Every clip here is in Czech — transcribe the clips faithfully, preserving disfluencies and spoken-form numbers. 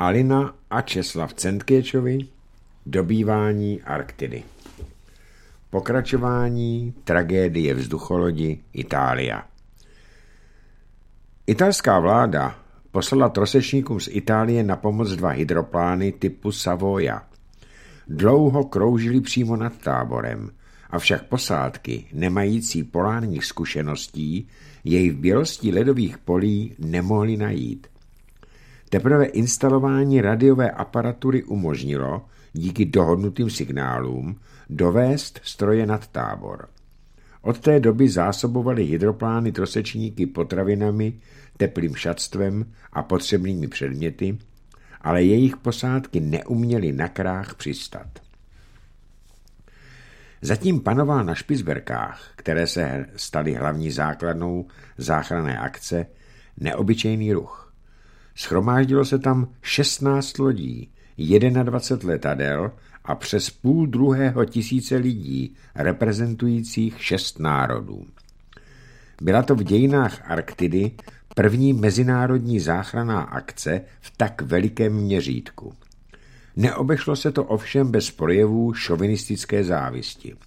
Alina a Česlav Cendkéčovi. Dobývání Arktidy. Pokračování tragédie vzducholodi Itália. Italská vláda poslala trosečníkům z Itálie na pomoc dva hydroplány typu Savoia. Dlouho kroužili přímo nad táborem, avšak posádky, nemající polárních zkušeností, jej v bělosti ledových polí nemohli najít. Teprve instalování radiové aparatury umožnilo, díky dohodnutým signálům, dovést stroje nad tábor. Od té doby zásobovali hydroplány trosečníky potravinami, teplým šatstvem a potřebnými předměty, ale jejich posádky neuměly na krách přistat. Zatím panoval na Špicberkách, které se staly hlavní základnou záchranné akce, neobyčejný ruch. Shromáždilo se tam šestnáct lodí, dvacet jedna letadel a přes půl druhého tisíce lidí, reprezentujících šest národů. Byla to v dějinách Arktidy první mezinárodní záchranná akce v tak velikém měřítku. Neobešlo se to ovšem bez projevů šovinistické závisti.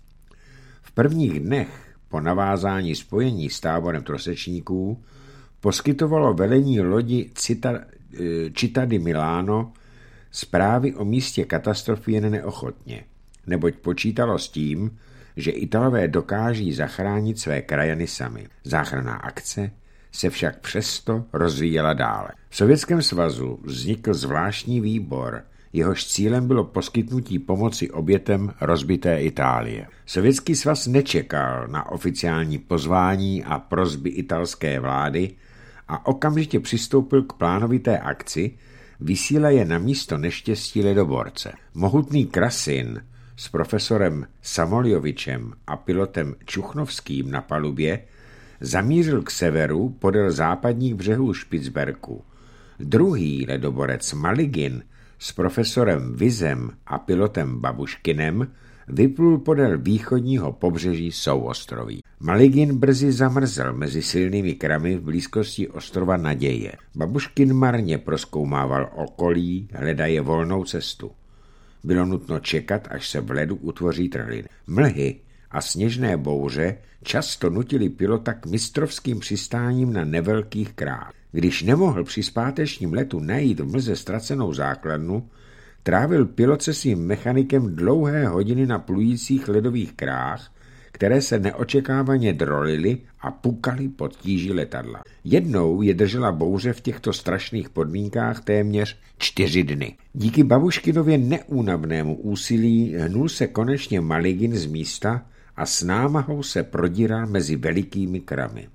V prvních dnech po navázání spojení s táborem trosečníků poskytovalo velení lodi Cita, Città di Milano zprávy o místě katastrofy jen neochotně, neboť počítalo s tím, že Italové dokáží zachránit své krajany sami. Záchranná akce se však přesto rozvíjela dále. V Sovětském svazu vznikl zvláštní výbor, jehož cílem bylo poskytnutí pomoci obětem rozbité Itálie. Sovětský svaz nečekal na oficiální pozvání a prosby italské vlády a okamžitě přistoupil k plánovité akci, vysílaje na místo neštěstí ledoborce. Mohutný Krasin s profesorem Samoljovičem a pilotem Čuchnovským na palubě zamířil k severu podél západních břehů Špicberku. Druhý ledoborec Maligin s profesorem Vizem a pilotem Babuškinem vyplul podél východního pobřeží souostroví. Maligin brzy zamrzel mezi silnými kramy v blízkosti ostrova Naděje. Babuškin marně prozkoumával okolí, hledaje volnou cestu. Bylo nutno čekat, až se v ledu utvoří trhliny. Mlhy a sněžné bouře často nutili pilota k mistrovským přistáním na nevelkých krách. Když nemohl při zpátečním letu najít v mlze ztracenou základnu, trávil pilot se svým mechanikem dlouhé hodiny na plujících ledových krách, které se neočekávaně drolily a pukaly pod tíží letadla. Jednou je držela bouře v těchto strašných podmínkách téměř čtyři dny. Díky Babuškinově neúnavnému úsilí hnul se konečně Maligin z místa a s námahou se prodíral mezi velikými kramy.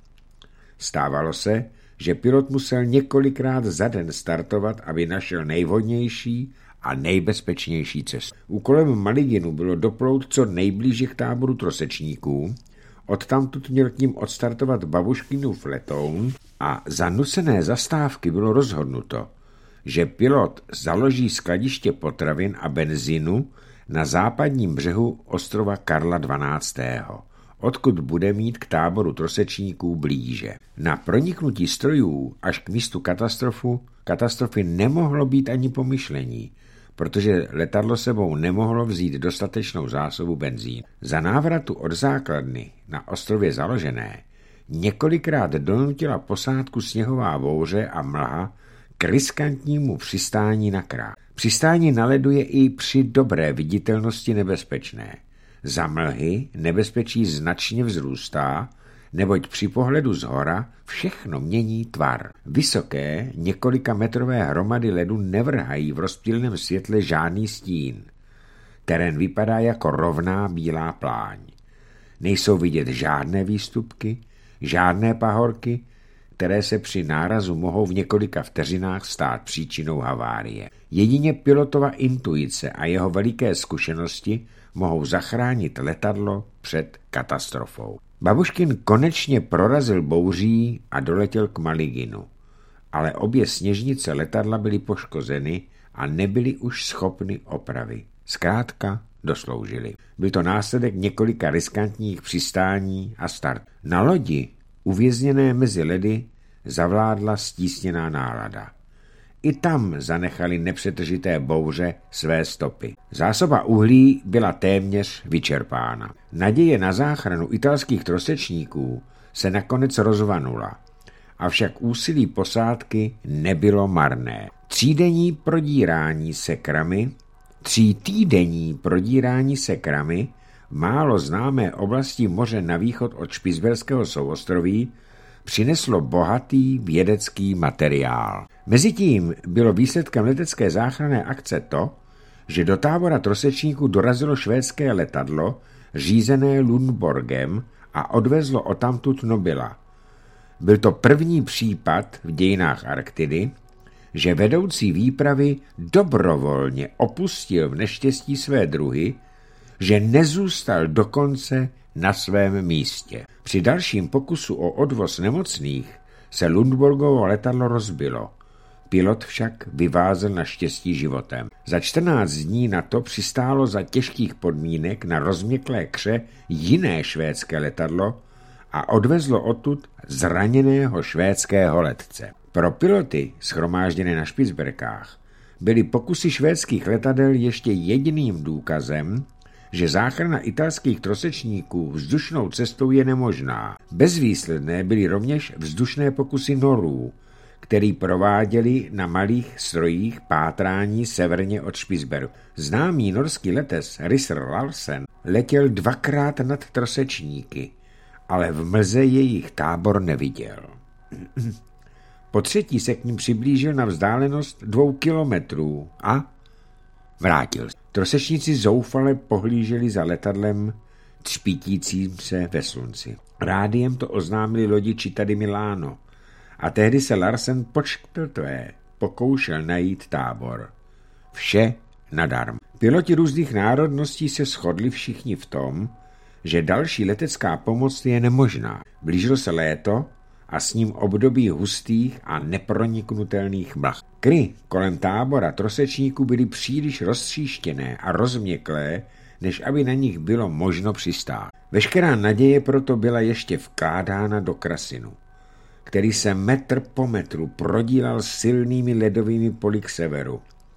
Stávalo se, že pilot musel několikrát za den startovat, aby našel nejvhodnější a nejbezpečnější cestu. Úkolem Maliginu bylo doplout co nejblíže k táboru trosečníků, odtamtud měl k ním odstartovat Babuškinův letoun a za nucené zastávky bylo rozhodnuto, že pilot založí skladiště potravin a benzínu na západním břehu ostrova Karla dvanáctého, odkud bude mít k táboru trosečníků blíže. Na proniknutí strojů až k místu katastrofu, katastrofy nemohlo být ani pomyšlení, protože letadlo sebou nemohlo vzít dostatečnou zásobu benzínu. Za návratu od základny na ostrově Založené několikrát donutila posádku sněhová bouře a mlha k riskantnímu přistání na krák. Přistání na ledu je i při dobré viditelnosti nebezpečné. Za mlhy nebezpečí značně vzrůstá, neboť při pohledu zhora všechno mění tvar. Vysoké, několika metrové hromady ledu nevrhají v rozptýleném světle žádný stín. Terén vypadá jako rovná bílá pláň. Nejsou vidět žádné výstupky, žádné pahorky, které se při nárazu mohou v několika vteřinách stát příčinou havárie. Jedině pilotova intuice a jeho veliké zkušenosti mohou zachránit letadlo před katastrofou. Babuškin konečně prorazil bouří a doletěl k Maliginu, ale obě sněžnice letadla byly poškozeny a nebyly už schopny opravy. Zkrátka dosloužily. Byl to následek několika riskantních přistání a start. Na lodi, uvězněné mezi ledy, zavládla stísněná nálada. i tam zanechali nepřetržité bouře své stopy. Zásoba uhlí byla téměř vyčerpána. Naděje na záchranu italských trosečníků se nakonec rozvanula, avšak úsilí posádky nebylo marné. Třídenní prodírání sekrami, třítýdenní prodírání sekrami v málo známé oblasti moře na východ od Špicberského souostroví přineslo bohatý vědecký materiál. Mezitím bylo výsledkem letecké záchranné akce to, že do tábora trosečníků dorazilo švédské letadlo řízené Lundborgem a odvezlo odtamtud Nobila. Byl to první případ v dějinách Arktidy, že vedoucí výpravy dobrovolně opustil v neštěstí své druhy, že nezůstal dokonce na svém místě. Při dalším pokusu o odvoz nemocných se Lundborgovo letadlo rozbilo. Pilot však vyvázel naštěstí životem. Za čtrnáct dní na to přistálo za těžkých podmínek na rozměklé kře jiné švédské letadlo a odvezlo odtud zraněného švédského letce. Pro piloty shromážděné na Špicberkách byly pokusy švédských letadel ještě jediným důkazem, že záchrana italských trosečníků vzdušnou cestou je nemožná. Bezvýsledné byly rovněž vzdušné pokusy Norů, který prováděli na malých strojích pátrání severně od Špicberku. Známý norský letec Rister Larsen letěl dvakrát nad trosečníky, ale v mlze jejich tábor neviděl. Po třetí se k ním přiblížil na vzdálenost dvou kilometrů a vrátil se. Trosečníci zoufale pohlíželi za letadlem třpítícím se ve slunci. Rádiem to oznámili lodi Città Milano a tehdy se Larsen počtvrté pokoušel najít tábor. Vše nadarmo. Piloti různých národností se shodli všichni v tom, že další letecká pomoc je nemožná. Blížilo se léto a s ním období hustých a neproniknutelných mlh. Kry kolem tábora trosečníků byly příliš roztříštěné a rozměklé, než aby na nich bylo možno přistát. Veškerá naděje proto byla ještě vkládána do Krasinu, který se metr po metru prodílal silnými ledovými poli k severu.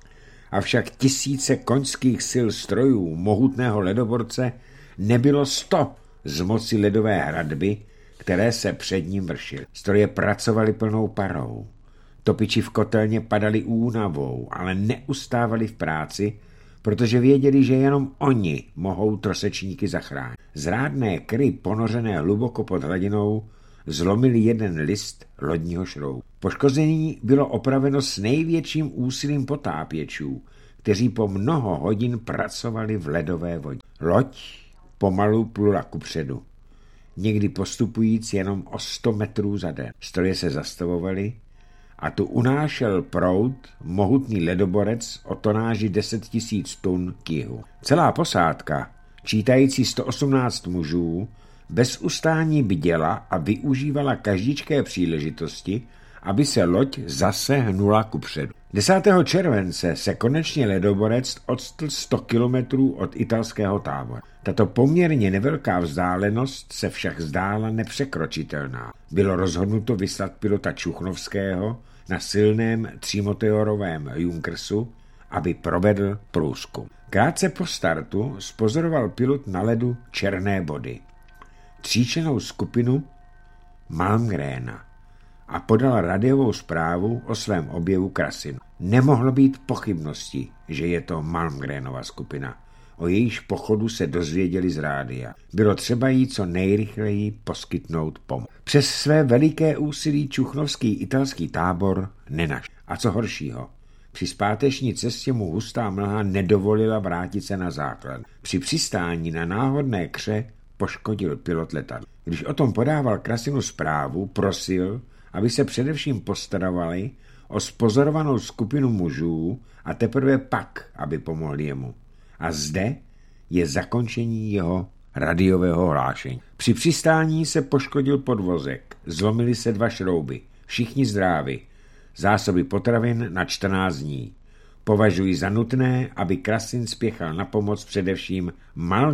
Avšak tisíce koňských sil strojů mohutného ledoborce nebylo sto z moci ledové hradby, které se před ním vršily. Stroje pracovaly plnou parou. Topiči v kotelně padali únavou, ale neustávali v práci, protože věděli, že jenom oni mohou trosečníky zachránit. Zrádné kry ponořené hluboko pod hladinou zlomili jeden list lodního šroubu. Poškození bylo opraveno s největším úsilím potápěčů, kteří po mnoho hodin pracovali v ledové vodě. Loď pomalu plula kupředu, někdy postupujíc jenom o sto metrů za den. Stroje se zastavovaly a tu unášel proud mohutný ledoborec o tonáži deset tisíc tun k jihu. Celá posádka, čítající sto osmnáct mužů, bez ustání bděla a využívala každičké příležitosti, aby se loď zase hnula kupředu. desátého července se konečně ledoborec odstl sto kilometrů od italského tábora. Tato poměrně nevelká vzdálenost se však zdála nepřekročitelná. Bylo rozhodnuto vyslat pilota Čuchnovského na silném třímotorovém Junkersu, aby provedl průzkum. Krátce po startu spozoroval pilot na ledu černé body, tříčlennou skupinu Malmgréna, a podal radiovou zprávu o svém objevu Krasinu. Nemohlo být pochybnosti, že je to Malmgrénova skupina. O jejíž pochodu se dozvěděli z rádia. Bylo třeba jí co nejrychleji poskytnout pomoc. Přes své veliké úsilí čuchnovský italský tábor nenašel. A co horšího, při zpáteční cestě mu hustá mlha nedovolila vrátit se na základ. Při přistání na náhodné kře poškodil pilot letadla. Když o tom podával Krasinu zprávu, prosil, aby se především postarovali o spozorovanou skupinu mužů a teprve pak, aby pomohli jemu. A zde je zakončení jeho radiového hlášení. Při přistání se poškodil podvozek, zlomily se dva šrouby, všichni zdraví, zásoby potravin na čtrnáct dní. Považuji za nutné, aby Krasin spěchal na pomoc především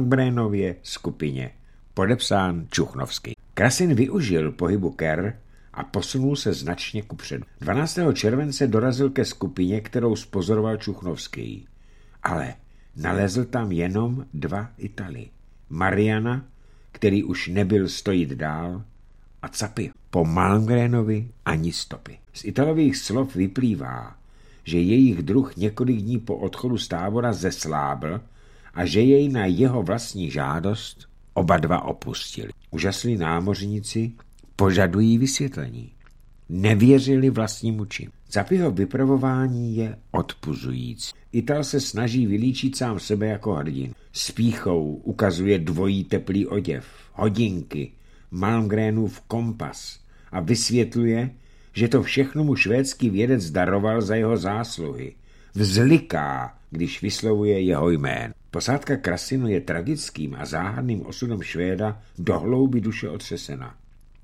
Malmgrénově skupině. Podepsán Čuchnovský. Krasin využil pohybu ker a posunul se značně kupředu. dvanáctého července dorazil ke skupině, kterou spozoroval Čuchnovský. Ale nalezl tam jenom dva Italy. Mariana, který už nebyl stojit dál, a Capy. Po Malmgrenovi ani stopy. Z Italových slov vyplývá, že jejich druh několik dní po odchodu z tábora zeslábl a že jej na jeho vlastní žádost oba dva opustili. Úžaslí námořníci požadují vysvětlení. Nevěřili vlastnímu činu. Capyho vypravování je odpuzující. Ital se snaží vylíčit sám sebe jako hrdin. S pýchou ukazuje dvojí teplý oděv, hodinky, Malmgrenův kompas a vysvětluje, že to všechno mu švédský vědec daroval za jeho zásluhy. Vzliká, když vyslovuje jeho jméno. Posádka Krasinu je tragickým a záhadným osudem Švéda do hloubi duše otřesena.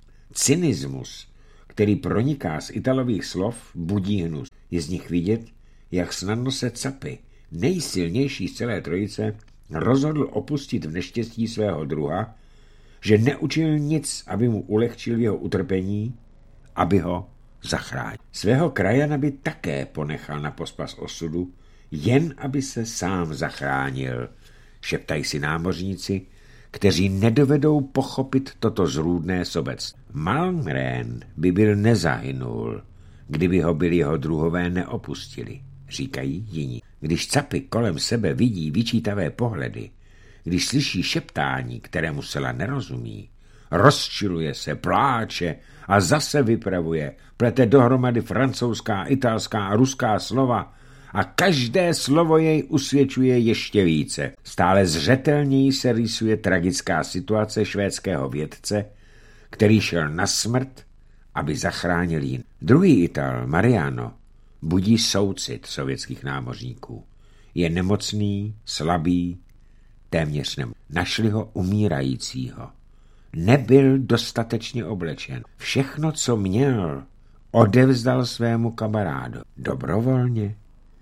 Cynismus, který proniká z Italových slov, budí hnus. Je z nich vidět, jak snadno se Capy, nejsilnější z celé trojice, rozhodl opustit v neštěstí svého druha, že neučinil nic, aby mu ulehčil jeho utrpení, aby ho zachránil. Svého krajana by také ponechal na pospas osudu, jen aby se sám zachránil, šeptají si námořníci, kteří nedovedou pochopit toto zrůdné sobectví. Malmgren by byl nezahynul, kdyby ho byli jeho druhové neopustili, říkají jiní. Když Capy kolem sebe vidí vyčítavé pohledy, když slyší šeptání, kterému zcela nerozumí, rozčiluje se, pláče a zase vypravuje, plete dohromady francouzská, italská a ruská slova a každé slovo jej usvědčuje ještě více. Stále zřetelněji se rýsuje tragická situace švédského vědce, který šel na smrt, aby zachránil jiný. Druhý Ital, Mariano, budí soucit sovětských námořníků. Je nemocný, slabý, téměř nemocný. Našli ho umírajícího. Nebyl dostatečně oblečen. Všechno, co měl, odevzdal svému kamarádu. Dobrovolně.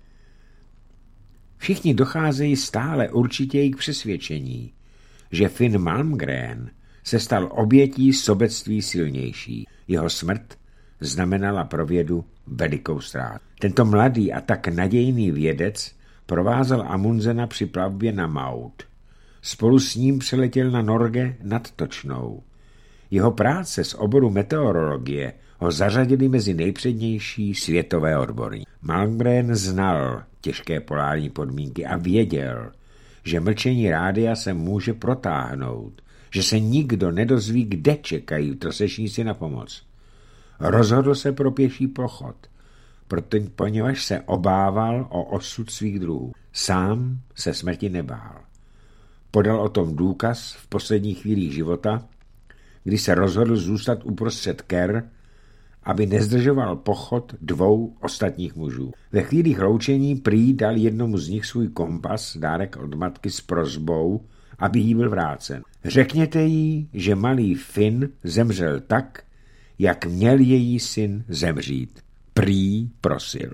Všichni docházejí stále určitěji k přesvědčení, že Finn Malmgren se stal obětí sobectví silnější. Jeho smrt znamenala pro vědu velikou ztrátu. Tento mladý a tak nadějný vědec provázel Amundsena při plavbě na Maud. Spolu s ním přeletěl na Norge nad Točnou. Jeho práce z oboru meteorologie ho zařadili mezi nejpřednější světové odborníky. Malmgren znal těžké polární podmínky a věděl, že mlčení rádia se může protáhnout, že se nikdo nedozví, kde čekají trosečníci na pomoc. Rozhodl se pro pěší pochod, protože poněvadž se obával o osud svých druhů. Sám se smrti nebál. Podal o tom důkaz v posledních chvílích života, kdy se rozhodl zůstat uprostřed ker, aby nezdržoval pochod dvou ostatních mužů. Ve chvílích loučení prý dal jednomu z nich svůj kompas, dárek od matky s prosbou, aby jí byl vrácen. Řekněte jí, že malý Finn zemřel tak, jak měl její syn zemřít. Prý prosil.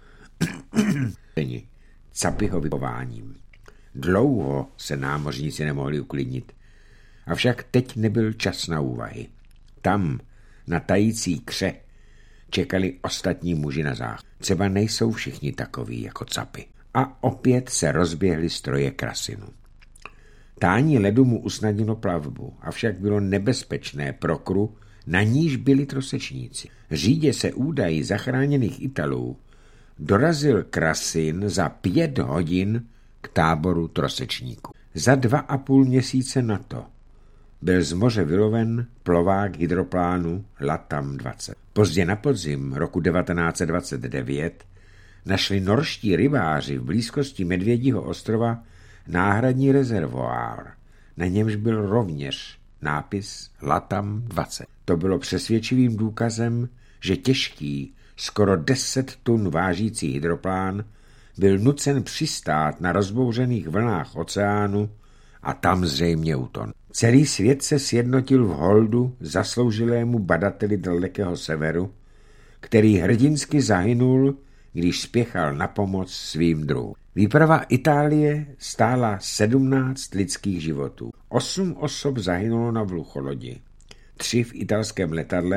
Capyho vypováním. Dlouho se námořníci nemohli uklidnit. Avšak teď nebyl čas na úvahy. Tam, na tající kře, čekali ostatní muži na záchod. Třeba nejsou všichni takoví jako Capy. A opět se rozběhly stroje Krasinu. Tání ledu mu usnadnilo plavbu, avšak bylo nebezpečné pro kru, na níž byli trosečníci. Řídě se údají zachráněných Italů dorazil Krasin za pět hodin k táboru trosečníků. Za dva a půl měsíce na to byl z moře vyloven plovák hydroplánu Latam dvacet. Pozdě na podzim roku devatenáct set dvacet devět našli norští rybáři v blízkosti Medvědího ostrova náhradní rezervoár, na němž byl rovněž nápis Latam dvacet. To bylo přesvědčivým důkazem, že těžký, skoro deset tun vážící hydroplán byl nucen přistát na rozbouřených vlnách oceánu a tam zřejmě utonul. Celý svět se sjednotil v holdu zasloužilému badateli dalekého severu, který hrdinsky zahynul, když spěchal na pomoc svým druhům. Výprava Itálie stála sedmnáct lidských životů. Osm osob zahynulo na vlucholodi. Tři v italském letadle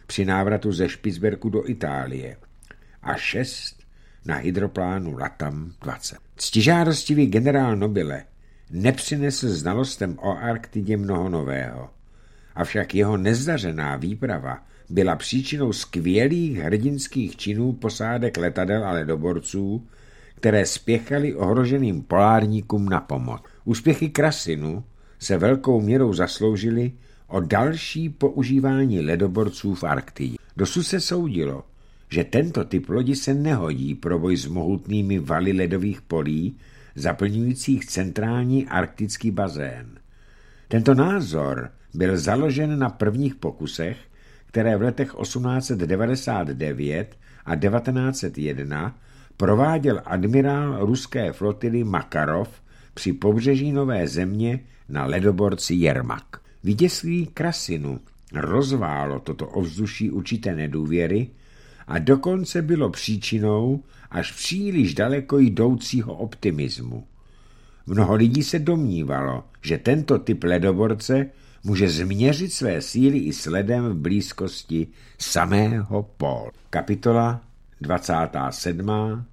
při návratu ze Špicberku do Itálie a šest na hydroplánu Latam dvacet. Ctižádostivý generál Nobile nepřinesl znalostem o Arktidě mnoho nového, avšak jeho nezdařená výprava byla příčinou skvělých hrdinských činů posádek letadel a ledoborců, které spěchaly ohroženým polárníkům na pomoc. Úspěchy Krasinu se velkou měrou zasloužily o další používání ledoborců v Arktidě. Dosud se soudilo, že tento typ lodi se nehodí pro boj s mohutnými valy ledových polí, zaplňujících centrální arktický bazén. Tento názor byl založen na prvních pokusech, které v letech osmnáct set devadesát devět a devatenáct set jedna prováděl admirál ruské flotily Makarov při pobřeží Nové země na ledoborci Jermak. Vítězství Krasinu rozválo toto ovzduší určité nedůvěry a dokonce bylo příčinou až příliš daleko jdoucího optimismu. Mnoho lidí se domnívalo, že tento typ ledoborce může změřit své síly i sledem v blízkosti samého pólu. Kapitola dvacátá sedmá.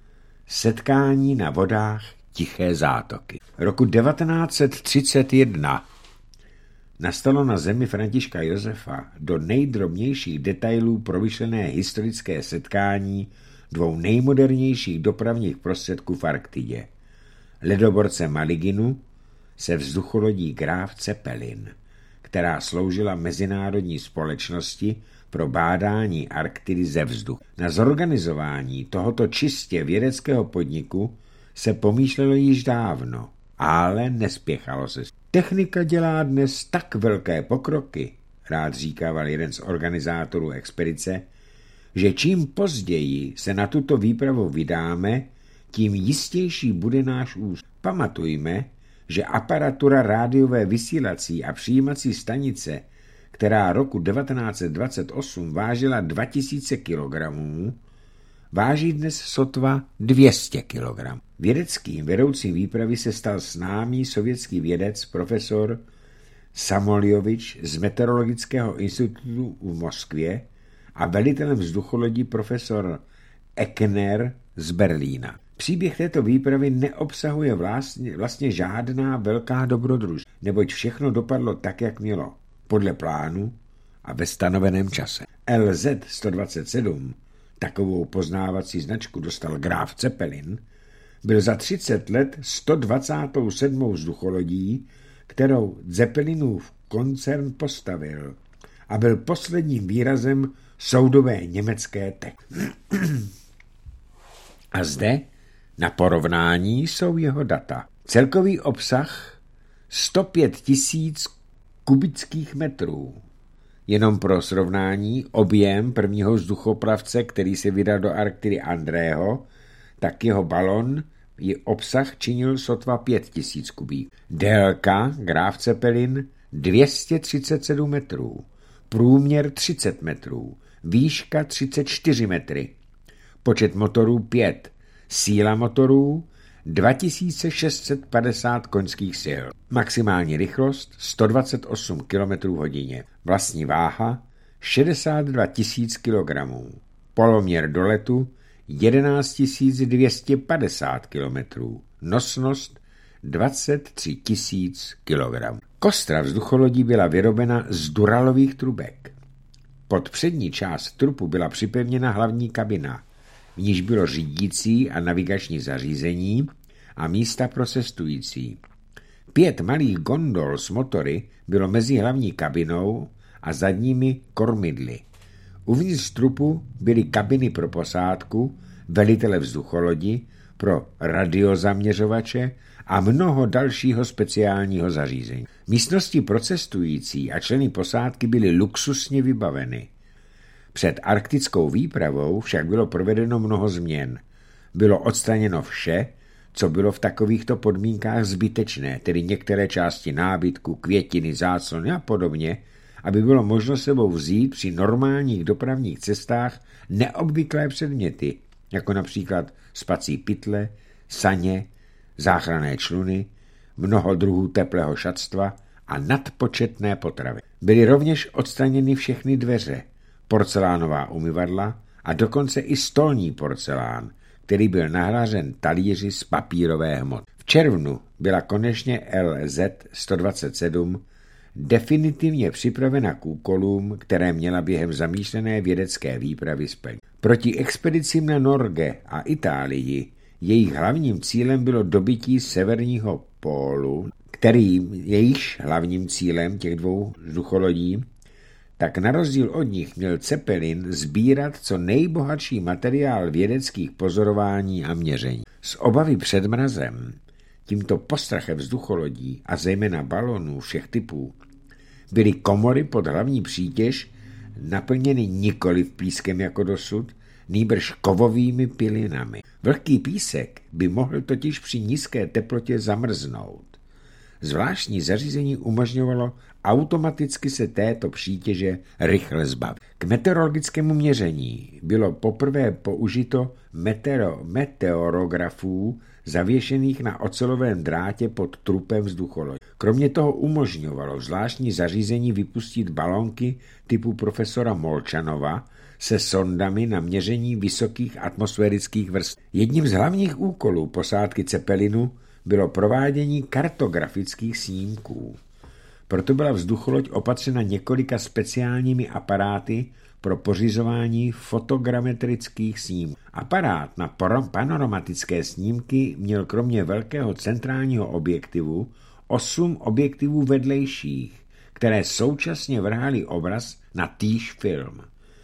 Setkání na vodách Tiché zátoky. Roku devatenáct set třicet jedna nastalo na zemi Františka Josefa do nejdrobnějších detailů promyšlené historické setkání dvou nejmodernějších dopravních prostředků v Arktidě. Ledoborce Maliginu se vzducholodí Graf Zeppelin, která sloužila mezinárodní společnosti pro bádání Arktidy ze vzduchu. Na zorganizování tohoto čistě vědeckého podniku se pomýšlelo již dávno, ale nespěchalo se. Technika dělá dnes tak velké pokroky, rád říkával jeden z organizátorů expedice, že čím později se na tuto výpravu vydáme, tím jistější bude náš úspěch. Pamatujme, že aparatura rádiové vysílací a přijímací stanice, která roku devatenáct set dvacet osm vážila dva tisíce kilogramů, váží dnes sotva dvě stě kilogramů. Vědeckým vedoucím výpravy se stal známý sovětský vědec profesor Samoljovič z Meteorologického institutu v Moskvě a velitelem vzducholodí profesor Eckner z Berlína. Příběh této výpravy neobsahuje vlastně, vlastně žádná velká dobrodružství, neboť všechno dopadlo tak, jak mělo, podle plánu a ve stanoveném čase. L Z sto dvacet sedm, takovou poznávací značku dostal Graf Zeppelin, byl za třicet let sto dvacátou sedmou vzducholodí, kterou Zeppelinův koncern postavil a byl posledním výrazem soudové německé techniky. A zde na porovnání jsou jeho data. Celkový obsah sto pět tisíc kubických metrů. Jenom pro srovnání objem prvního vzduchoplavce, který se vydal do Arktidy Andrého, tak jeho balon je obsah činil sotva pět tisíc kubíků. Délka Graf Zeppelin dvě stě třicet sedm metrů, průměr třicet metrů, výška třicet čtyři metry, počet motorů pět, síla motorů dva tisíce šest set padesát koňských sil, maximální rychlost sto dvacet osm kilometrů hodině, vlastní váha šedesát dva tisíc kilogramů, poloměr doletu jedenáct tisíc dvě stě padesát kilometrů, nosnost dvacet tři tisíc kilogramů. Kostra vzducholodí byla vyrobena z duralových trubek. Pod přední část trupu byla připevněna hlavní kabina, v níž bylo řídící a navigační zařízení a místa pro cestující. Pět malých gondol s motory bylo mezi hlavní kabinou a zadními kormidly. Uvnitř trupu byly kabiny pro posádku, velitele vzducholodi, pro radiozaměřovače a mnoho dalšího speciálního zařízení. Místnosti pro cestující a členy posádky byly luxusně vybaveny. Před arktickou výpravou však bylo provedeno mnoho změn. Bylo odstraněno vše, co bylo v takovýchto podmínkách zbytečné, tedy některé části nábytku, květiny, záclony a podobně, aby bylo možno sebou vzít při normálních dopravních cestách neobvyklé předměty, jako například spací pytle, saně, záchranné čluny, mnoho druhů teplého šatstva a nadpočetné potravy. Byly rovněž odstraněny všechny dveře, porcelánová umyvadla a dokonce i stolní porcelán, který byl nahrazen talíři z papírové hmoty. V červnu byla konečně L Z sto dvacet sedm definitivně připravena k úkolům, které měla během zamýšlené vědecké výpravy splnit. Proti expedicím na Norge a Itálii jejich hlavním cílem bylo dobytí severního pólu, který jejíž hlavním cílem těch dvou vzducholodí, tak na rozdíl od nich měl Zeppelin sbírat co nejbohatší materiál vědeckých pozorování a měření. Z obavy před mrazem, tímto postrachem vzducholodí a zejména balonů všech typů, byly komory pod hlavní přítěž naplněny nikoliv pískem jako dosud, nýbrž kovovými pilinami. Vlhký písek by mohl totiž při nízké teplotě zamrznout. Zvláštní zařízení umožňovalo automaticky se této přítěže rychle zbavit. K meteorologickému měření bylo poprvé použito meteoro, meteorografů zavěšených na ocelovém drátě pod trupem vzducholodě. Kromě toho umožňovalo zvláštní zařízení vypustit balónky typu profesora Molčanova se sondami na měření vysokých atmosférických vrstev. Jedním z hlavních úkolů posádky Zeppelinu bylo provádění kartografických snímků. Proto byla vzducholoď opatřena několika speciálními aparáty pro pořizování fotogrametrických snímků. Aparát na panoramatické snímky měl kromě velkého centrálního objektivu osm objektivů vedlejších, které současně vrhaly obraz na týž film.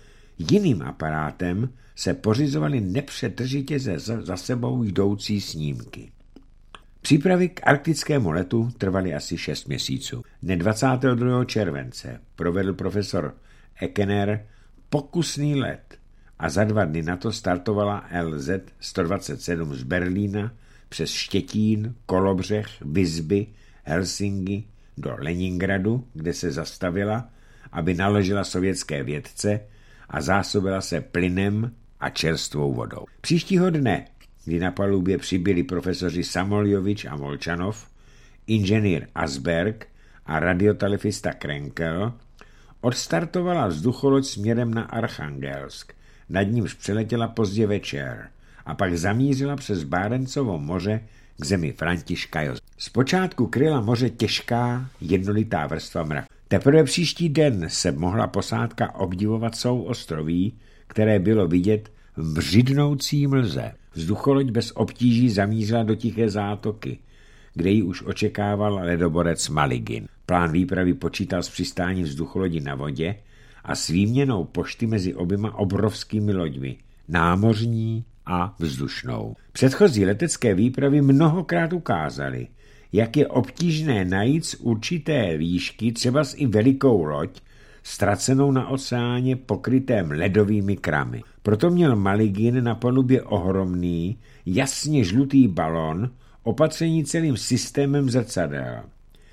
Jiným aparátem se pořizovaly nepřetržitě ze za sebou jdoucí snímky. Přípravy k arktickému letu trvaly asi šest měsíců. Dne dvacátého druhého července provedl profesor Ekener pokusný let a za dva dny na to startovala L Z sto dvacet sedm z Berlína přes Štětín, Kolobřeh, Visby, Helsinki do Leningradu, kde se zastavila, aby naložila sovětské vědce a zásobila se plynem a čerstvou vodou. Příštího dne, kdy na palubě přibyli profesoři Samoljovič a Molčanov, inženýr Asberg a radiotelefista Krenkel, odstartovala vzducholoď směrem na Archangelsk, nad nímž přeletěla pozdě večer a pak zamířila přes Bárencovo moře k zemi Františka Josefa. Zpočátku kryla moře těžká, jednolitá vrstva mraku. Teprve příští den se mohla posádka obdivovat souostroví, které bylo vidět v břidnoucí mlze. Vzducholoď bez obtíží zamířila do Tiché zátoky, kde ji už očekával ledoborec Maligin. Plán výpravy počítal s přistáním vzducholodi na vodě a s výměnou pošty mezi oběma obrovskými loďmi, námořní a vzdušnou. Předchozí letecké výpravy mnohokrát ukázaly, jak je obtížné najít z určité výšky třeba i velikou loď, ztracenou na oceáně pokrytém ledovými kramy. Proto měl Maligin na palubě ohromný, jasně žlutý balon, opatřený celým systémem zrcadel.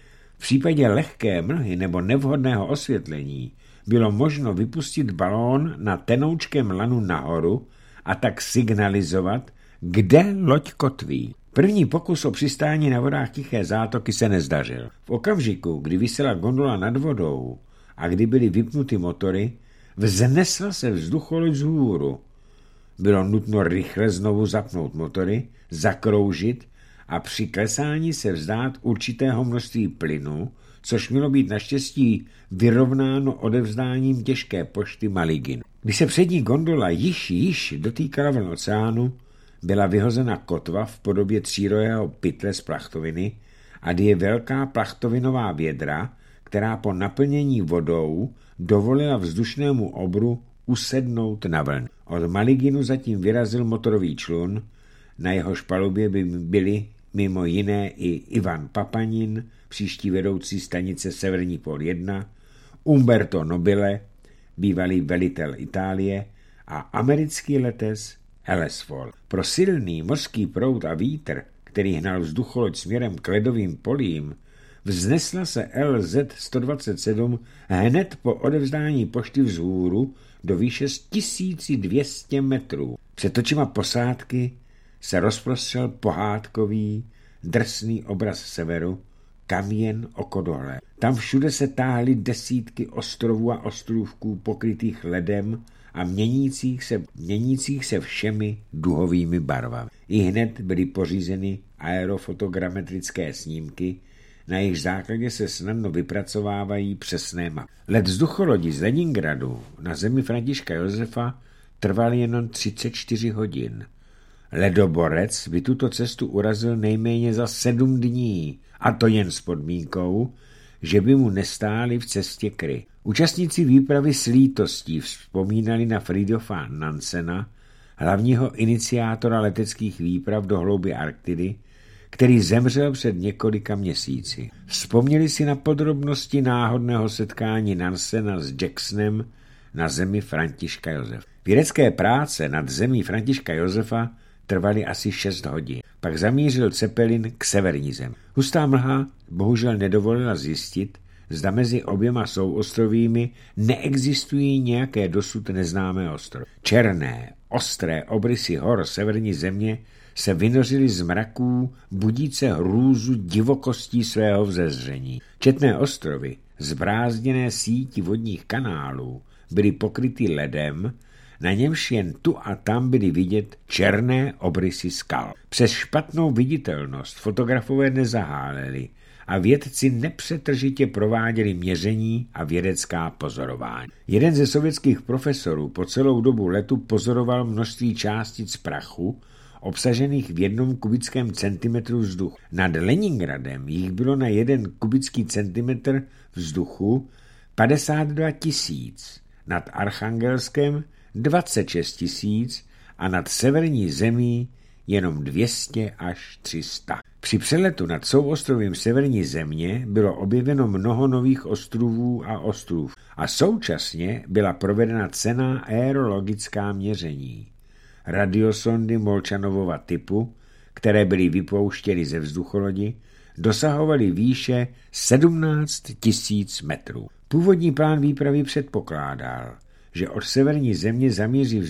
V případě lehké mlhy nebo nevhodného osvětlení bylo možno vypustit balón na tenoučkém lanu nahoru a tak signalizovat, kde loď kotví. První pokus o přistání na vodách Tiché zátoky se nezdařil. V okamžiku, kdy visela gondola nad vodou a kdy byly vypnuty motory, vznesla se vzducholoď vzhůru. Bylo nutno rychle znovu zapnout motory, zakroužit a při klesání se vzdát určitého množství plynu, což mělo být naštěstí vyrovnáno odevzdáním těžké pošty Maligin. Když se přední gondola již již dotýkala vln oceánu, byla vyhozena kotva v podobě třírojeho pytle z plachtoviny a je velká plachtovinová vědra, která po naplnění vodou dovolila vzdušnému obru usednout na vln. Od Maliginu zatím vyrazil motorový člun, na jehož palubě by byli mimo jiné i Ivan Papanin, příští vedoucí stanice Severní pól jedna, Umberto Nobile, bývalý velitel Itálie, a americký letec Ellsworth. Pro silný mořský proud a vítr, který hnal vzducholoď směrem k ledovým polím, vznesla se L Z sto dvacet sedm hned po odevzdání pošty vzhůru do výše tisíc dvě stě metrů. Před očima posádky se rozprostřel pohádkový, drsný obraz severu, kam jen oko dohled. Tam všude se táhly desítky ostrovů a ostrůvků pokrytých ledem a měnících se, měnících se všemi duhovými barvami. I hned byly pořízeny aerofotogrametrické snímky, na jejich základě se snadno vypracovávají přesné mapy. Let vzducholodi z Leningradu na zemi Františka Josefa trval jenom třicet čtyři hodin. Ledoborec by tuto cestu urazil nejméně za sedm dní, a to jen s podmínkou, že by mu nestáli v cestě kry. Účastníci výpravy s lítostí vzpomínali na Fridtjofa Nansena, hlavního iniciátora leteckých výprav do hloubi Arktidy, který zemřel před několika měsíci. Vzpomněli si na podrobnosti náhodného setkání Nansena s Jacksonem na zemi Františka Josefa. Vědecké práce nad zemí Františka Josefa trvaly asi šest hodin. Pak zamířil Zeppelin k severní zemi. Hustá mlha bohužel nedovolila zjistit, zda mezi oběma souostrovími neexistují nějaké dosud neznámé ostrovy. Černé, ostré obrysy hor severní země se vynořily z mraků, budíce hrůzu divokostí svého vzezření. Četné ostrovy, zbrázděné sítí vodních kanálů, byly pokryty ledem, na němž jen tu a tam byly vidět černé obrysy skal. Přes špatnou viditelnost fotografové nezaháleli a vědci nepřetržitě prováděli měření a vědecká pozorování. Jeden ze sovětských profesorů po celou dobu letu pozoroval množství částic prachu, obsažených v jednom kubickém centimetru vzduchu. Nad Leningradem jich bylo na jeden kubický centimetr vzduchu padesát dva tisíc, nad Archangelskem dvacet šest tisíc a nad severní zemí jenom dvě stě až tři sta. Při přeletu nad souostrovím severní země bylo objeveno mnoho nových ostrovů a ostrův a současně byla provedena cenná aerologická měření. Radiosondy Molčanovova typu, které byly vypouštěny ze vzducholodi, dosahovaly výše sedmnáct tisíc metrů. Původní plán výpravy předpokládal, že od severní země zamíří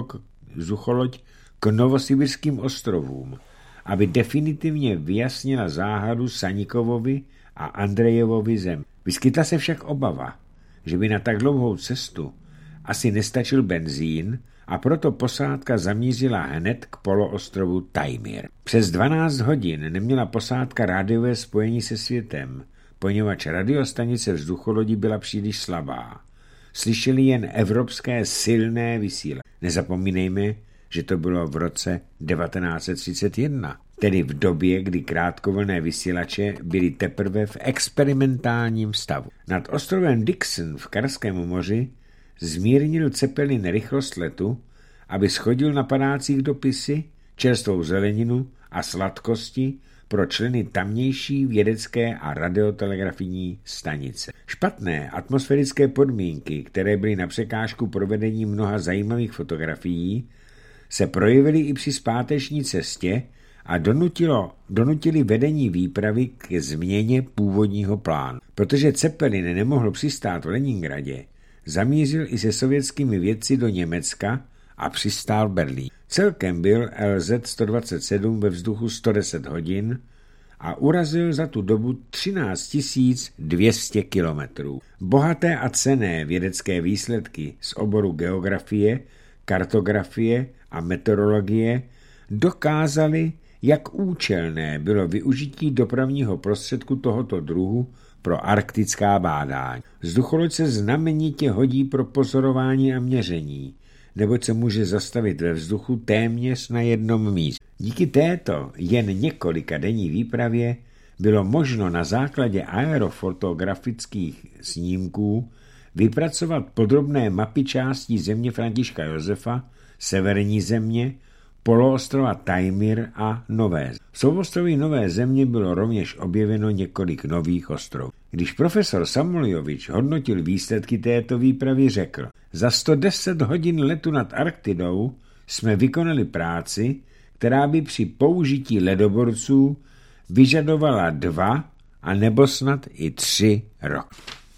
vzducholoď k Novosibirským ostrovům, aby definitivně vyjasnila záhadu Sanikovovi a Andrejevovi zem. Vyskytla se však obava, že by na tak dlouhou cestu asi nestačil benzín, a proto posádka zamířila hned k poloostrovu Taimyr. Přes dvanáct hodin neměla posádka rádiové spojení se světem, poněvadž radiostanice vzducholodi byla příliš slabá. Slyšeli jen evropské silné vysílání. Nezapomínejme, že to bylo v roce devatenáct set třicet jedna, tedy v době, kdy krátkovlnné vysílače byly teprve v experimentálním stavu. Nad ostrovem Dixon v Karském moři zmírnil Zeppelin rychlost letu, aby shodil na padácích dopisy, čerstvou zeleninu a sladkosti pro členy tamnější vědecké a radiotelegrafní stanice. Špatné atmosférické podmínky, které byly na překážku provedení mnoha zajímavých fotografií, se projevily i při zpáteční cestě a donutilo, donutili vedení výpravy k změně původního plánu. Protože Zeppelin nemohl přistát v Leningradě, zamířil i se sovětskými vědci do Německa a přistál v Berlíně. Celkem byl L Z sto dvacet sedm ve vzduchu sto deset hodin a urazil za tu dobu třináct tisíc dvě stě kilometrů. Bohaté a cenné vědecké výsledky z oboru geografie, kartografie a meteorologie dokázaly, jak účelné bylo využití dopravního prostředku tohoto druhu pro arktická bádání. Vzducholoď se znamenitě hodí pro pozorování a měření, neboť se může zastavit ve vzduchu téměř na jednom místě. Díky této jen několika denní výpravě bylo možno na základě aerofotografických snímků vypracovat podrobné mapy částí země Františka Josefa, severní země, poloostrova Taimyr a Nové. V souostroví Nové země bylo rovněž objeveno několik nových ostrovů. Když profesor Samuljovič hodnotil výsledky této výpravy, řekl: za sto deset hodin letu nad Arktidou jsme vykonali práci, která by při použití ledoborců vyžadovala dva a nebo snad i tři roky.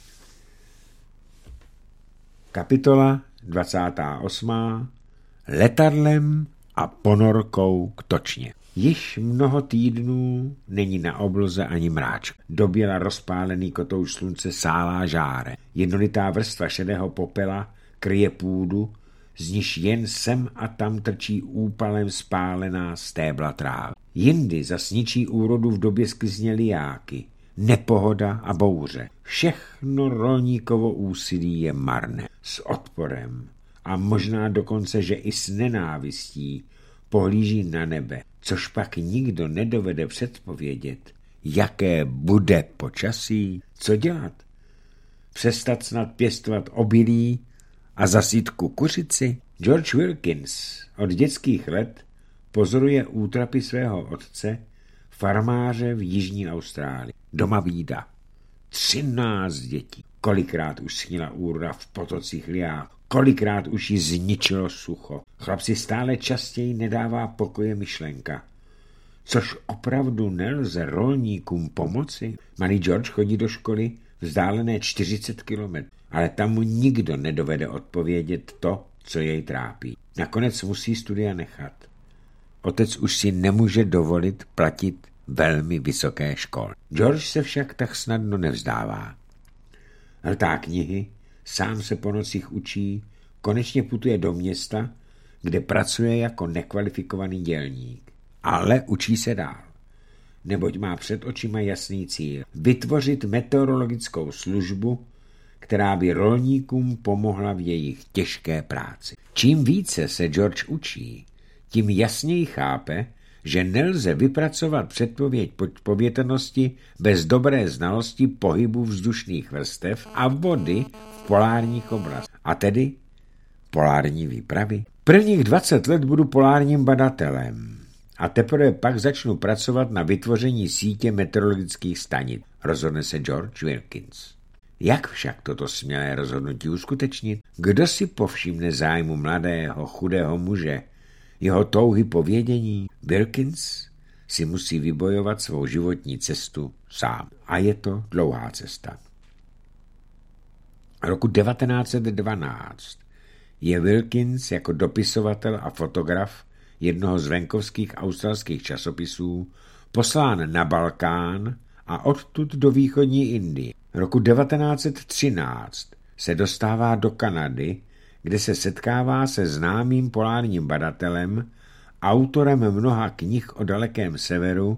Kapitola dvacátá osmá Letadlem a ponorkou k točně. Již mnoho týdnů není na obloze ani mráč. Doběla rozpálený kotouč slunce sálá žáre. Jednolitá vrstva šedého popela kryje půdu, z níž jen sem a tam trčí úpalem spálená stébla trávy. Jindy zas ničí úrodu v době sklizně lijáky, nepohoda a bouře. Všechno rolníkovo úsilí je marné. S odporem a možná dokonce, že i s nenávistí pohlíží na nebe, což pak nikdo nedovede předpovědět, jaké bude počasí. Co dělat? Přestat snad pěstovat obilí a zasít kukuřici? George Wilkins od dětských let pozoruje útrapy svého otce, farmáře v jižní Austrálii. Doma bída. Třináct dětí. Kolikrát už schnila úroda v potocích liák, kolikrát už ji zničilo sucho. Chlapci stále častěji nedává pokoje myšlenka. Což opravdu nelze rolníkům pomoci? Malý George chodí do školy vzdálené čtyřicet kilometrů, ale tam mu nikdo nedovede odpovědět to, co jej trápí. Nakonec musí studia nechat. Otec už si nemůže dovolit platit velmi vysoké školy. George se však tak snadno nevzdává. Hltá knihy, sám se po nocích učí, konečně putuje do města, kde pracuje jako nekvalifikovaný dělník. Ale učí se dál, neboť má před očima jasný cíl. Vytvořit meteorologickou službu, která by rolníkům pomohla v jejich těžké práci. Čím více se George učí, tím jasněji chápe, že nelze vypracovat předpověď povětrnosti bez dobré znalosti pohybu vzdušných vrstev a vody v polárních oblastech, a tedy polární výpravy. Prvních dvacet let budu polárním badatelem a teprve pak začnu pracovat na vytvoření sítě meteorologických stanic, rozhodne se George Wilkins. Jak však toto smělé rozhodnutí uskutečnit? Kdo si povšimne zájmu mladého, chudého muže, jeho touhy po vědění? Wilkins si musí vybojovat svou životní cestu sám. A je to dlouhá cesta. Roku devatenáct set dvanáct je Wilkins jako dopisovatel a fotograf jednoho z venkovských australských časopisů poslán na Balkán a odtud do východní Indie. Roku devatenáct set třináct se dostává do Kanady, kde se setkává se známým polárním badatelem, autorem mnoha knih o dalekém severu,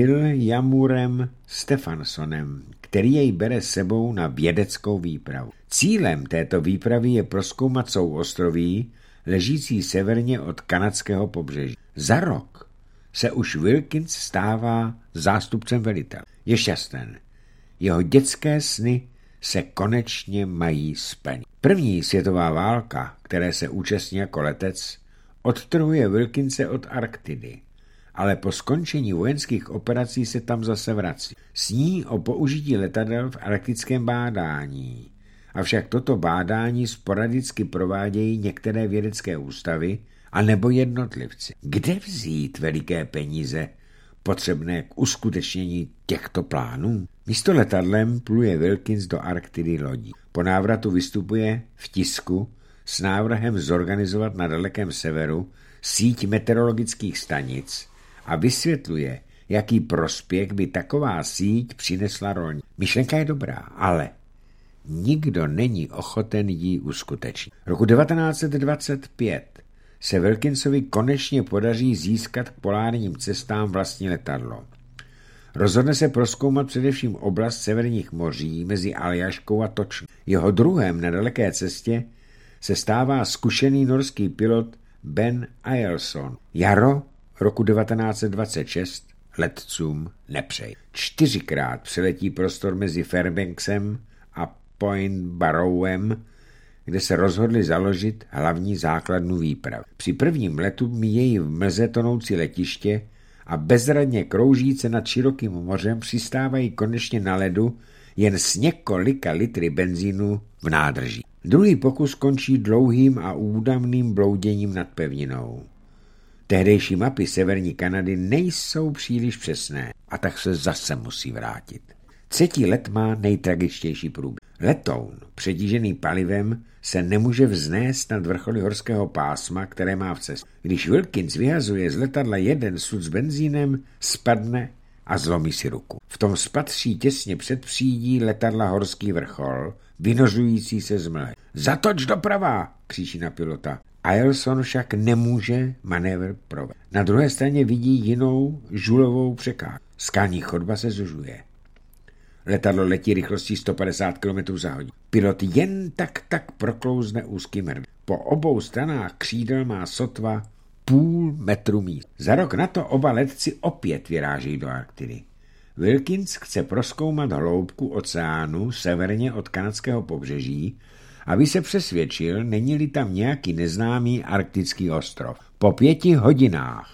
Williamurem Stephensonem, který jej bere sebou na vědeckou výpravu. Cílem této výpravy je prozkoumat souostroví, ležící severně od kanadského pobřeží. Za rok se už Wilkins stává zástupcem velitele. Je šťasten. Jeho dětské sny se konečně mají splnit. První světová válka, které se účastní jako letec, odtrhuje Wilkinse od Arktidy, ale po skončení vojenských operací se tam zase vrací. Sní o použití letadel v arktickém bádání. Avšak toto bádání sporadicky provádějí některé vědecké ústavy a nebo jednotlivci. Kde vzít veliké peníze potřebné k uskutečnění těchto plánů? Místo letadlem pluje Wilkins do Arktidy lodí. Po návratu vystupuje v tisku s návrhem zorganizovat na dalekém severu síť meteorologických stanic a vysvětluje, jaký prospěch by taková síť přinesla rolní. Myšlenka je dobrá, ale nikdo není ochoten ji uskutečnit. Roku devatenáct set dvacet pět se Wilkinsovi konečně podaří získat k polárním cestám vlastní letadlo. Rozhodne se prozkoumat především oblast severních moří mezi Aljaškou a Točnou. Jeho druhem na daleké cestě se stává zkušený norský pilot Ben Ailson. Jaro roku devatenáct set dvacet šest letcům nepřeje. Čtyřikrát přeletí prostor mezi Fairbanksem a Point Barrowem, kde se rozhodli založit hlavní základnu výprav. Při prvním letu míjejí v mlze tonoucí letiště a bezradně kroužíce nad širokým mořem přistávají konečně na ledu jen s několika litry benzínu v nádrži. Druhý pokus končí dlouhým a údavným blouděním nad pevninou. Tehdejší mapy severní Kanady nejsou příliš přesné a tak se zase musí vrátit. Třetí let má nejtragičtější průběh. Letoun, přetížený palivem, se nemůže vznést nad vrcholy horského pásma, které má v cestě. Když Wilkins vyhazuje z letadla jeden sud s benzínem, spadne a zlomí si ruku. V tom spatří těsně před přídí letadla horský vrchol, vynořující se z mlhy. Zatoč doprava, křičí na pilota. Ailson však nemůže manévr provést. Na druhé straně vidí jinou žulovou překážku. Skalní chodba se zužuje. Letadlo letí rychlostí sto padesát kilometrů za hodinu. Pilot jen tak tak proklouzne úzkým hrdem. Po obou stranách křídel má sotva půl metru míst. Za rok na to oba letci opět vyrážejí do Arktidy. Wilkins chce prozkoumat hloubku oceánu severně od kanadského pobřeží, aby se přesvědčil, není-li tam nějaký neznámý arktický ostrov. Po pěti hodinách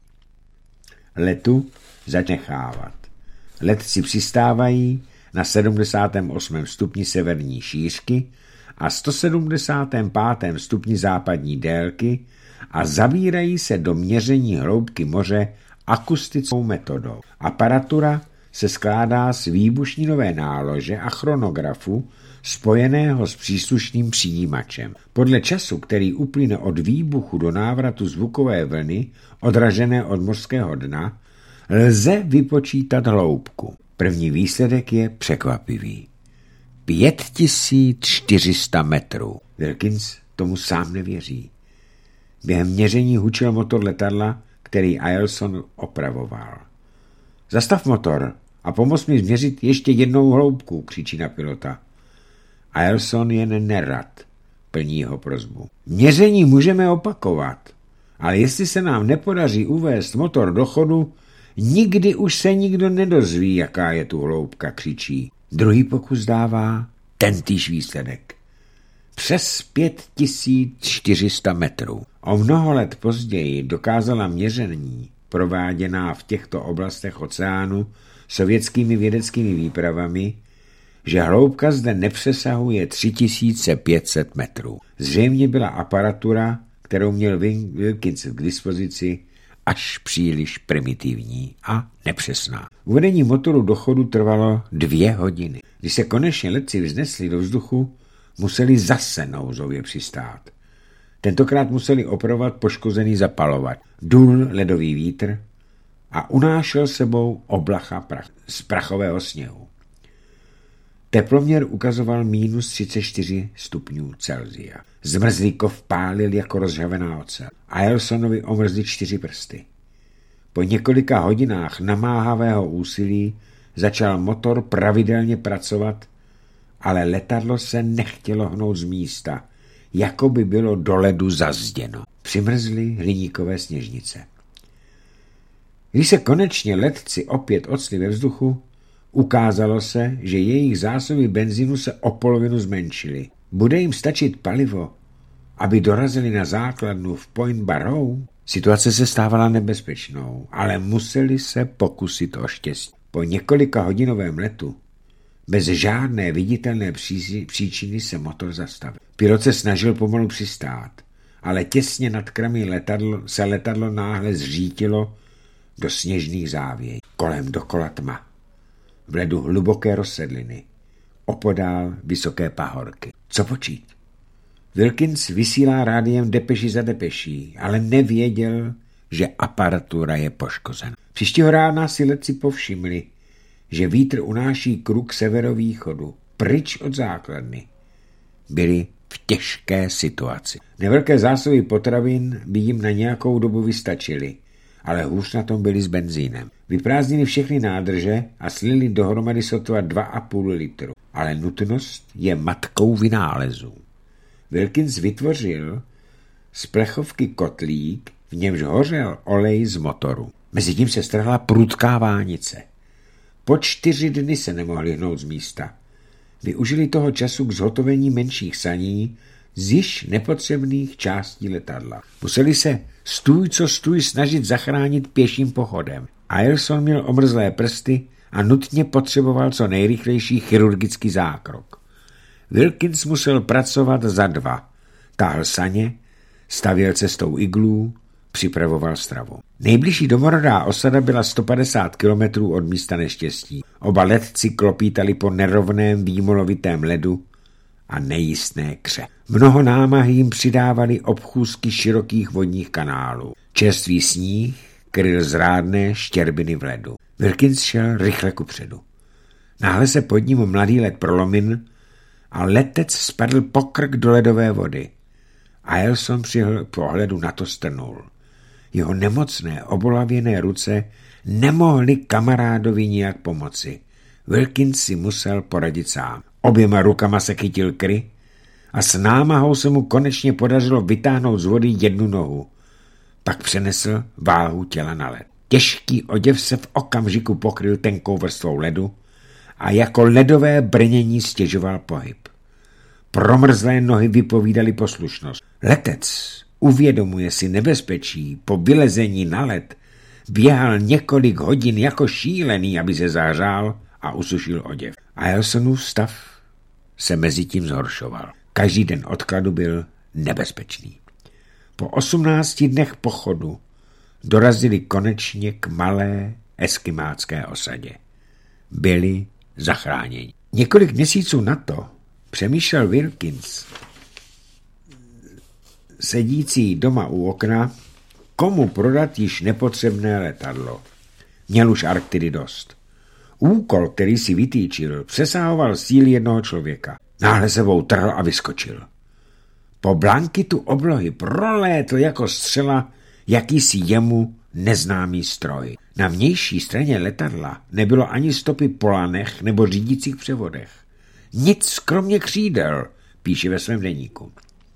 letu začnechávat. Letci přistávají na sedmdesátém osmém stupni severní šířky a sto sedmdesátém pátém stupni západní délky a zabírají se do měření hloubky moře akustickou metodou. Aparatura se skládá z výbušninové nálože a chronografu spojeného s příslušným přijímačem. Podle času, který uplyne od výbuchu do návratu zvukové vlny odražené od mořského dna, lze vypočítat hloubku. První výsledek je překvapivý. pět tisíc čtyři sta metrů. Wilkins tomu sám nevěří. Během měření hučel motor letadla, který Ailson opravoval. Zastav motor a pomoz mi změřit ještě jednou hloubku, křičí na pilota. Ailson jen nerad plní jeho prosbu. Měření můžeme opakovat, ale jestli se nám nepodaří uvést motor do chodu, nikdy už se nikdo nedozví, jaká je tu hloubka, křičí. Druhý pokus dává tentýž výsledek. Přes pět tisíc čtyři sta metrů. O mnoho let později dokázala měření, prováděná v těchto oblastech oceánu sovětskými vědeckými výpravami, že hloubka zde nepřesahuje tři tisíce pět set metrů. Zřejmě byla aparatura, kterou měl Wilkins k dispozici, až příliš primitivní a nepřesná. Uvedení motoru do chodu trvalo dvě hodiny. Když se konečně letci vznesli do vzduchu, museli zase nouzově přistát. Tentokrát museli opravovat poškozený zapalovač. Dul ledový vítr a unášel sebou oblacha prach, z prachového sněhu. Teploměr ukazoval mínus třicet čtyři stupňů Celsia. Zmrzlý kov pálil jako rozžhavená ocel. Ailsonovi omrzly čtyři prsty. Po několika hodinách namáhavého úsilí začal motor pravidelně pracovat, ale letadlo se nechtělo hnout z místa, jako by bylo do ledu zazděno. Přimrzly hliníkové sněžnice. Když se konečně letci opět octli ve vzduchu, ukázalo se, že jejich zásoby benzínu se o polovinu zmenšily. Bude jim stačit palivo, aby dorazili na základnu v Point Barrow? Situace se stávala nebezpečnou, ale museli se pokusit o štěstí. Po několika hodinovém letu bez žádné viditelné příčiny se motor zastavil. Pilot se snažil pomalu přistát, ale těsně nad kramy letadlo, se letadlo náhle zřítilo do sněžných závějí. Kolem dokola tma. V ledu hluboké rozsedliny. Opodál vysoké pahorky. Co počít? Wilkins vysílá rádiem depeši za depeší, ale nevěděl, že aparatura je poškozena. Příštího rána si letci povšimli, že vítr unáší kruh severovýchodu, pryč od základny. Byli v těžké situaci. Nevelké zásoby potravin by jim na nějakou dobu vystačily, ale hůř na tom byli s benzínem. Vyprázdnili všechny nádrže a slili dohromady sotva dva a půl litru. Ale nutnost je matkou vynálezů. Wilkins vytvořil z plechovky kotlík, v němž hořel olej z motoru. Mezitím se strhla prudká vánice. Po čtyři dny se nemohli hnout z místa. Využili toho času k zhotovení menších saní z již nepotřebných částí letadla. Museli se stůj co stůj snažit zachránit pěším pochodem. Ailson měl omrzlé prsty a nutně potřeboval co nejrychlejší chirurgický zákrok. Wilkins musel pracovat za dva. Táhl saně, stavěl cestou iglů, připravoval stravu. Nejbližší domorodá osada byla sto padesát kilometrů od místa neštěstí. Oba letci klopítali po nerovném výmolovitém ledu a nejistné kře. Mnoho námahy jim přidávali obchůzky širokých vodních kanálů. Čerstvý sníh kryl zrádné štěrbiny v ledu. Wilkins šel rychle kupředu. Náhle se pod ním mladý led prolomil a letec spadl pokrk do ledové vody. Ailson při pohledu na to strnul. Jeho nemocné, obolavěné ruce nemohly kamarádovi nijak pomoci. Wilkins si musel poradit sám. Oběma rukama se chytil kry a s námahou se mu konečně podařilo vytáhnout z vody jednu nohu. Pak přenesl váhu těla na led. Těžký oděv se v okamžiku pokryl tenkou vrstvou ledu a jako ledové brnění stěžoval pohyb. Promrzlé nohy vypovídaly poslušnost. Letec, uvědomuje si nebezpečí, po vylezení na led běhal několik hodin jako šílený, aby se zahřál a usušil oděv. Ailsonův stav se mezi tím zhoršoval. Každý den odkladu byl nebezpečný. Po osmnácti dnech pochodu dorazili konečně k malé eskimácké osadě. Byli zachráněni. Několik měsíců na to přemýšlel Wilkins, sedící doma u okna, komu prodat již nepotřebné letadlo. Měl už Arktidy dost. Úkol, který si vytýčil, přesahoval síly jednoho člověka. Náhle se trhl a vyskočil. Po blankitu oblohy prolétl jako střela jakýsi jemu neznámý stroj. Na vnější straně letadla nebylo ani stopy po lanech nebo řídících převodech. Nic kromě křídel, píše ve svém deníku.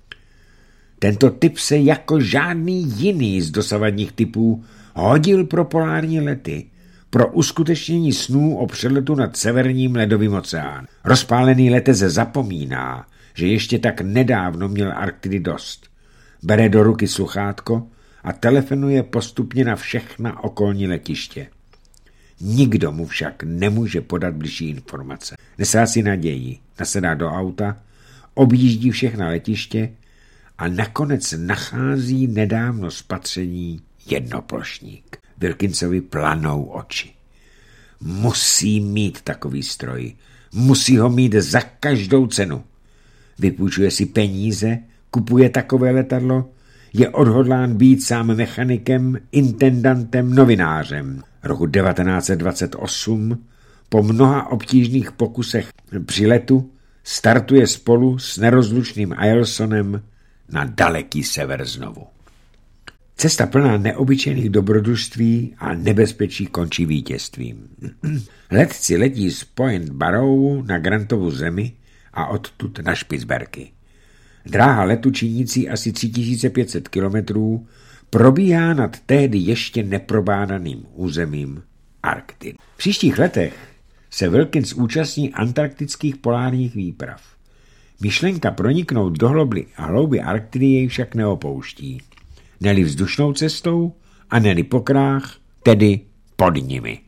Tento typ se jako žádný jiný z dosavadních typů hodil pro polární lety, pro uskutečnění snů o přeletu nad severním ledovým oceánem. Rozpálený letec zapomíná, že ještě tak nedávno měl Arktidy dost. Bere do ruky sluchátko a telefonuje postupně na všechna okolní letiště. Nikdo mu však nemůže podat bližší informace. Nesází naději, nasedá do auta, objíždí všechna letiště a nakonec nachází nedávno spatření jednoplošník. Wilkinsovi planou oči. Musí mít takový stroj. Musí ho mít za každou cenu. Vypůjčuje si peníze, kupuje takové letadlo, je odhodlán být sám mechanikem, intendantem, novinářem. Roku devatenáct set dvacet osm, po mnoha obtížných pokusech při letu, startuje spolu s nerozlučným Ailsonem na daleký sever znovu. Cesta plná neobyčejných dobrodružství a nebezpečí končí vítězstvím. Letci letí z Point Barrow na Grantovu zemi a odtud na Špicberky. Dráha letu činící asi tři tisíce pět set kilometrů probíhá nad tehdy ještě neprobádaným územím Arktidy. V příštích letech se Wilkins účastní antarktických polárních výprav. Myšlenka proniknout do hloubky a hlouby Arktidy jej však neopouští. Neli vzdušnou cestou a neli po krách, tedy pod nimi.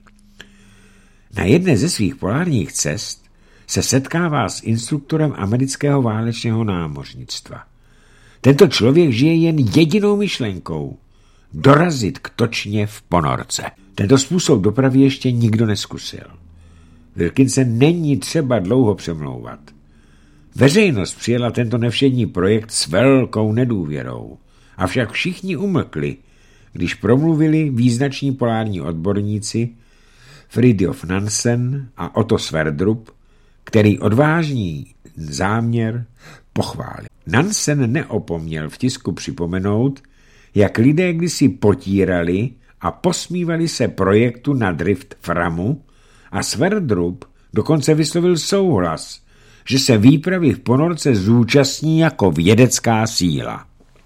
Na jedné ze svých polárních cest se setkává s instruktorem amerického válečného námořnictva. Tento člověk žije jen jedinou myšlenkou – dorazit k točně v ponorce. Tento způsob dopravy ještě nikdo neskusil. Wilkinse není třeba dlouho přemlouvat. Veřejnost přijela tento nevšední projekt s velkou nedůvěrou. Avšak všichni umlkli, když promluvili význační polární odborníci Fridtjof Nansen a Otto Sverdrup, který odvážný záměr pochválil. Nansen neopomněl v tisku připomenout, jak lidé kdysi potírali a posmívali se projektu na drift Framu a Sverdrup dokonce vyslovil souhlas, že se výpravy v ponorce zúčastní jako vědecká síla.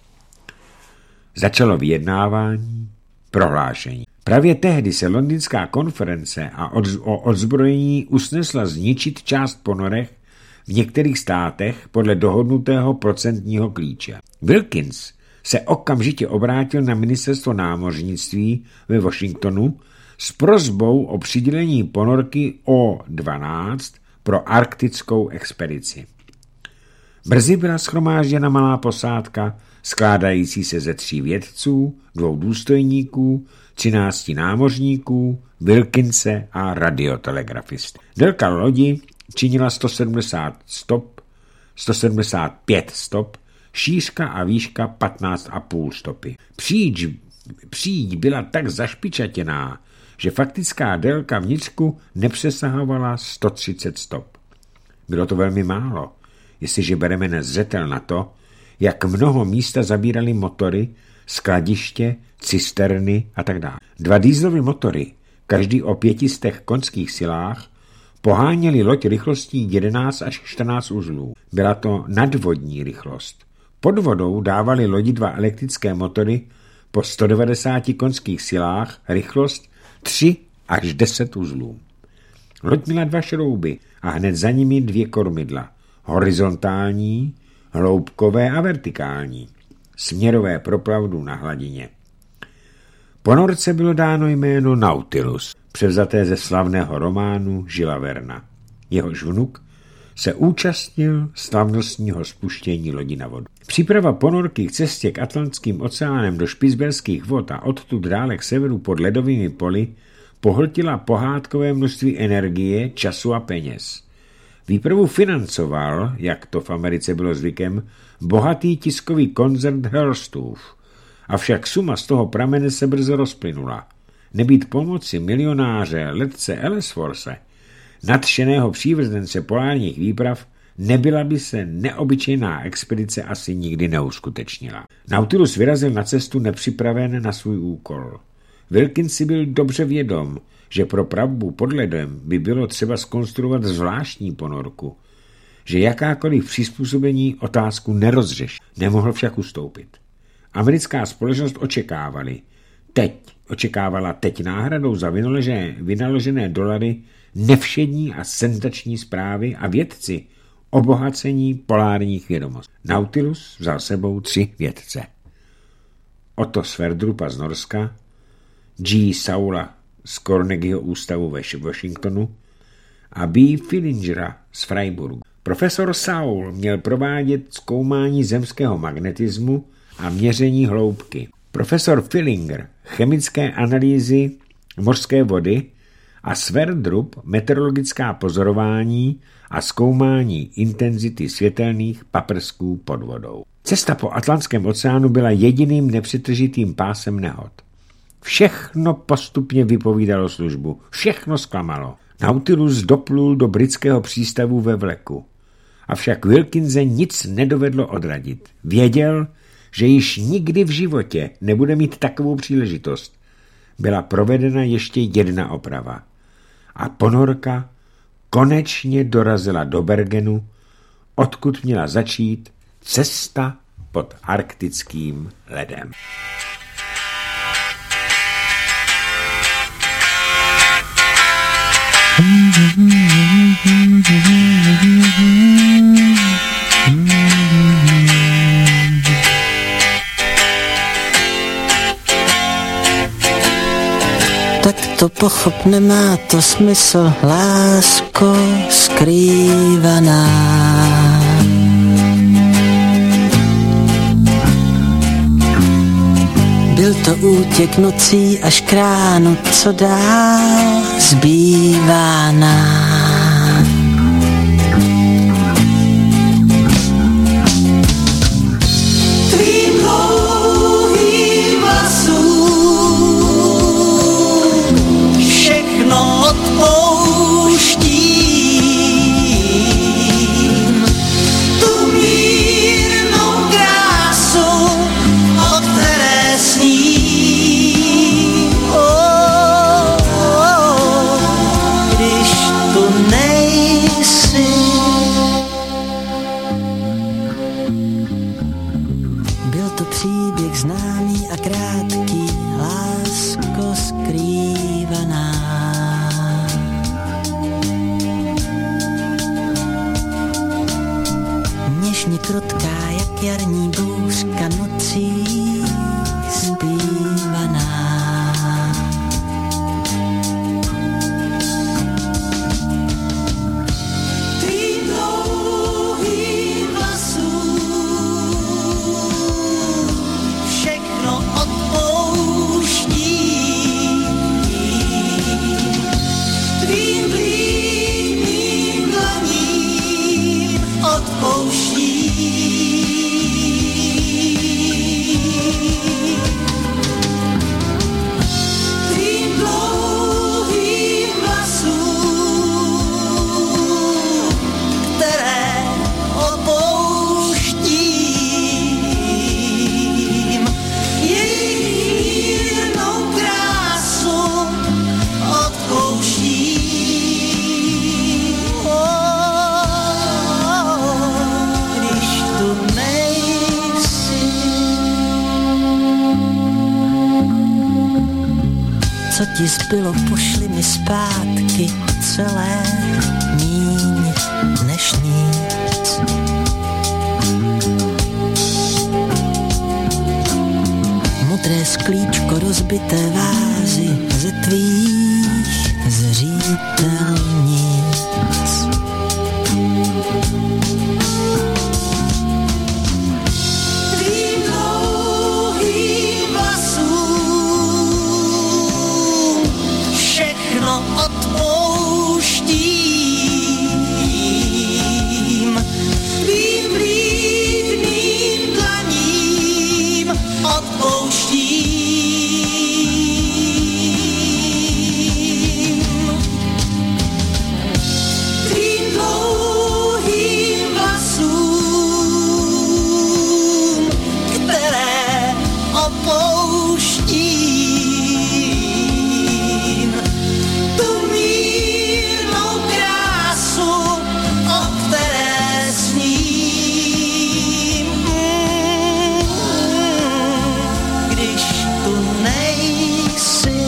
Začalo vyjednávání, prohlášení. Právě tehdy se londýnská konference a o odzbrojení usnesla zničit část ponorek v některých státech podle dohodnutého procentního klíče. Wilkins se okamžitě obrátil na ministerstvo námořnictví ve Washingtonu s prosbou o přidělení ponorky O dvanáct pro arktickou expedici. Brzy byla shromážděna malá posádka, skládající se ze tří vědců, dvou důstojníků, třinácti námořníků, Wilkinse a radiotelegrafisty. Délka lodi činila sto sedmdesát stop, sto sedmdesát pět stop, šířka a výška patnáct a půl stopy. Příč, příď byla tak zašpičatěná, že faktická délka vnitřku nepřesahovala sto třicet stop. Bylo to velmi málo, jestliže bereme na zřetel na to, jak mnoho místa zabíraly motory, skladiště, cisterny a tak dále. Dva dieselové motory, každý o pětistech koňských silách, poháněli loď rychlostí jedenáct až čtrnáct uzlů. Byla to nadvodní rychlost. Pod vodou dávali lodi dva elektrické motory po sto devadesáti koňských silách rychlost tři až deset uzlů. Loď měla dva šrouby a hned za nimi dvě kormidla. Horizontální, hloubkové a vertikální. Směrové pro plavbu na hladině. Ponorce bylo dáno jméno Nautilus, převzaté ze slavného románu Žila Verna. Jehož vnuk se účastnil slavnostního spuštění lodi na vodu. Příprava ponorky k cestě k Atlantským oceánem do špicberských vod a odtud dále k severu pod ledovými poli pohltila pohádkové množství energie, času a peněz. Výpravu financoval, jak to v Americe bylo zvykem, bohatý tiskový koncern Hearstův. Avšak suma z toho pramene se brzo rozplynula. Nebýt pomoci milionáře letce Ellsworthe, nadšeného přívržence polárních výprav, nebyla by se neobyčejná expedice asi nikdy neuskutečnila. Nautilus vyrazil na cestu nepřipraven na svůj úkol. Wilkins si byl dobře vědom, že pro plavbu pod ledem by bylo třeba zkonstruovat zvláštní ponorku, že jakákoliv přizpůsobení otázku nerozřeší. Nemohl však ustoupit. Americká společnost očekávali, teď, očekávala teď náhradou za vynaložené, vynaložené dolary nevšední a senzační zprávy a vědci obohacení polárních vědomostí. Nautilus vzal sebou tři vědce. Otto Sverdrupa z Norska, G. Saula z Carnegieho ústavu ve Washingtonu a B. Fillingera z Freiburgu. Profesor Saul měl provádět zkoumání zemského magnetismu a měření hloubky. Profesor Fillinger chemické analýzy mořské vody a Sverdrup meteorologická pozorování a zkoumání intenzity světelných paprsků pod vodou. Cesta po Atlantském oceánu byla jediným nepřetržitým pásem nehod. Všechno postupně vypovídalo službu, všechno zklamalo. Nautilus doplul do britského přístavu ve vleku. Avšak Wilkinse nic nedovedlo odradit. Věděl, že již nikdy v životě nebude mít takovou příležitost. Byla provedena ještě jedna oprava. A ponorka konečně dorazila do Bergenu, odkud měla začít cesta pod arktickým ledem. Tak to pochop, nemá to smysl, lásko skrývaná. Byl to útěk nocí až k ránu, co dál zbývá nám. Tvým dlouhým vlasům všechno odpouštím. Tu mírnou krásu, o které sním. Oh, oh, když tu nejsi. Byl to příběh známý a krátký, lásko skrývaná. Něžně krotká, jak jarní bouřka nocí zpívaná. Tvým dlouhým vlasům co ti zbylo, pošli mi zpátky celé, míň než nic. Modré sklíčko, rozbité vázy ze tvých zřítelnic. Tvým dlouhým vlasům všechno odpouštím. Tvým vlídným dlaním odpouštím. Tvým dlouhým vlasům, které opouštím. Tu mírnou krásu, o které sním. Když tu nejsi.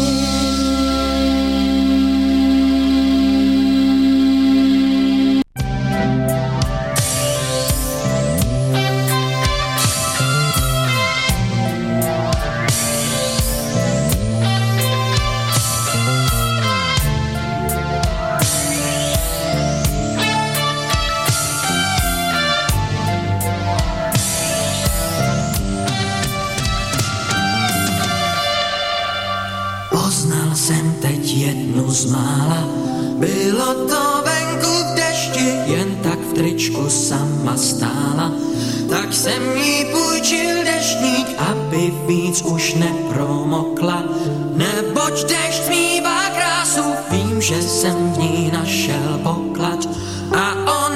Poznal jsem teď jednu z mála, bylo to venku v dešti, jen tak v tričku sama stála. Tak jsem jí půjčil deštník, aby víc už nepromokla. Neboť dešť mívá krásu, vím, že jsem v ní našel poklad. A on